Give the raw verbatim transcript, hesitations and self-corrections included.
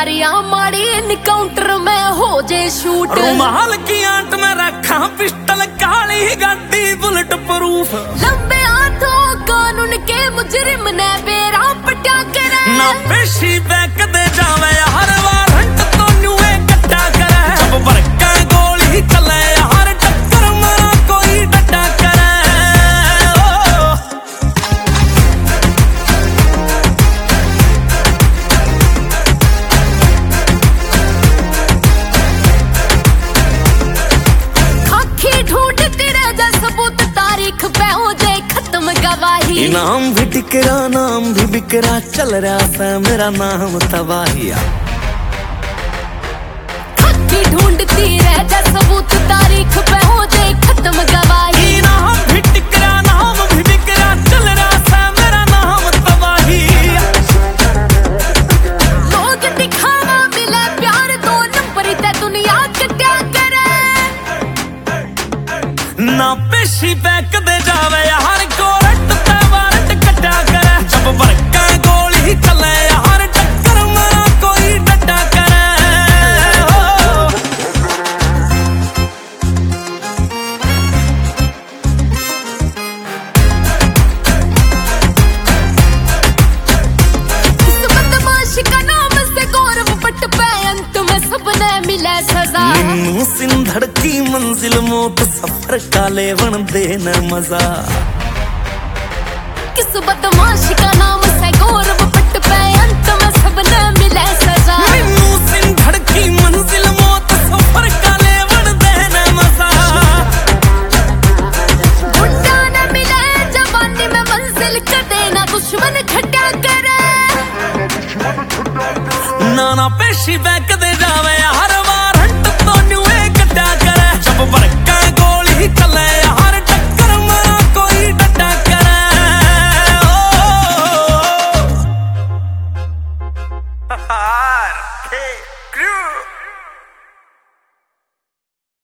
यारियां माड़ी इनकाउंटर में हो जे शूट। रुमाल की आंट में रखा पिस्टल, काली गाड़ी बुलेट प्रूफ। लंबे हाथों कानून के मुजरिम ने बेरा पटा करे। ना पेशी बैक दे जावे हर वारंट तो न्यूए कट्टा करे। जब बरका गोली चले हर टक्कर में कोई डटा करे। खाकी ढूंढती रह जा सबूत, तारीख पे हो जाए खत्म गवाही। इनाम भी टिकरा नाम भी बिकरा, चल रहा था मेरा नाम तबाहिया। खाकी ढूंढती रह जा सबूत, तारीख पे हो जाए खत्म गवाही। इनाम भी टिकरा नाम भी बिकरा, चल रहा था मेरा नाम तबाहिया। लोग दिखावा मिले प्यार, दो नंबर ते दुनिया कट्या करे। ना पेशी बैक दे जावे हर कोरट ते वारंट कट्टा करे। जब बरका गोली चले हर टक्कर में कोई डटा करे। इस बदमाश का नाम से गौरव पट पे अंत में सबने मिले सजा। निन्नू सिंधड़ की मंजिल मौत, सफर काले वन देना मजा। किस बदमाश का नाम से गौरव पट पे अंत में सबने मिले सजा। निन्नू सिंधड़ की मंजिल मौत, सफर काले वन देना मजा। बुड्ढा न मिले जवानी में मंजिल, कदे ना दुश्मन खट्टा करे। ना ना पेशी बैक दे जावे हर